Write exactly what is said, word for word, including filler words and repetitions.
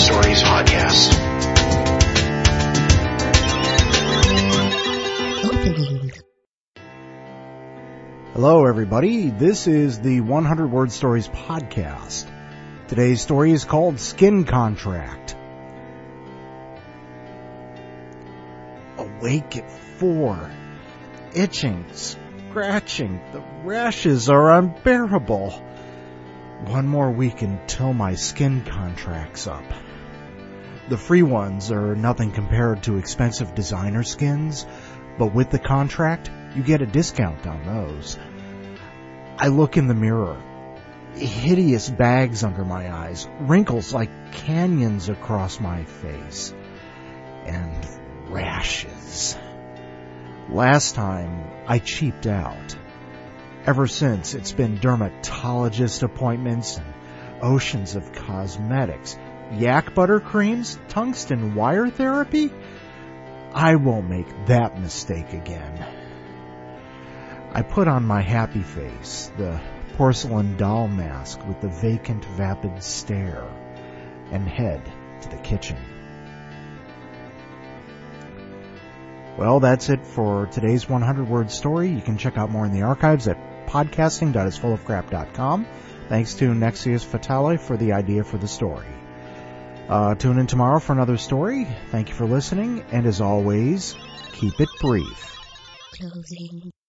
Stories podcast. Hello, everybody. This is the one hundred Word Stories podcast. Today's story is called Skin Contract. Awake at four. Itching, scratching. The rashes are unbearable. One more week until my skin contract's up. The free ones are nothing compared to expensive designer skins, but with the contract, you get a discount on those. I look in the mirror. Hideous bags under my eyes, wrinkles like canyons across my face, and rashes. Last time, I cheaped out. Ever since, it's been dermatologist appointments and oceans of cosmetics, yak butter creams, tungsten wire therapy. I won't make that mistake again. I put on my happy face, the porcelain doll mask with the vacant, vapid stare, and head to the kitchen. Well, that's it for today's one hundred Word Story. You can check out more in the archives at podcasting dot is full of crap dot com. Thanks to Nexius Fatale for the idea for the story. Uh, tune in tomorrow for another story. Thank you for listening, and as always, keep it brief. Closing.